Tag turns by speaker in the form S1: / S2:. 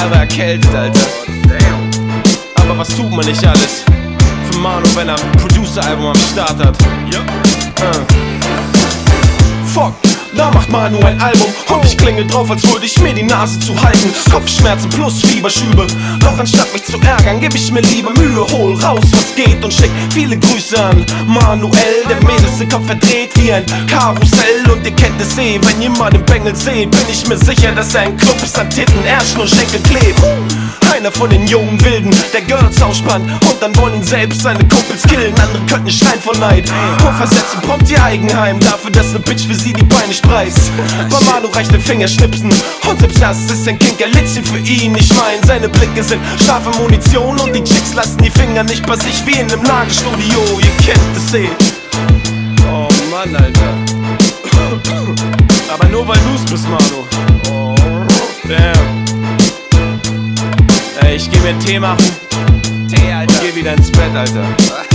S1: Jahre erkältet, Alter. Aber was tut man nicht alles für Manu, wenn er ein Producer-Album am Start hat? Fuck, da macht Manu ein Album und ich klinge drauf, als würde ich mir die Nase zuhalten. Kopfschmerzen plus Fieberschübe, doch anstatt mich zu ärgern, geb ich mir lieber Mühe. Hol raus, was geht und schick viele Grüße an Manuel. Der Mädels den Kopf verdreht wie ein Karussell. Und ihr kennt es eh, wenn ihr mal den Bengel seht, bin ich mir sicher, dass er ein Club ist an Titten, Ärschen und Schenkel klebt. Einer von den jungen Wilden, der Girls ausspannt und dann wollen ihn selbst seine Kumpels killen. Andere könnten schreien vor Neid und versetzen prompt ihr Eigenheim dafür, dass ne Bitch für sie die Beine spreizt. Bei Manu reicht den Fingerschnipsen und selbst das ist ein Kink, Litzchen für ihn. Ich mein, seine Blicke sind scharfe Munition und die Chicks lassen die Finger nicht bei sich wie in einem Nagelstudio. Ihr kennt es eh. Oh Mann, Alter. Aber nur weil du's bist, Manu. Oh, damn. Ey, ich geh mir einen Tee machen. Tee, Alter. Und geh wieder ins Bett, Alter.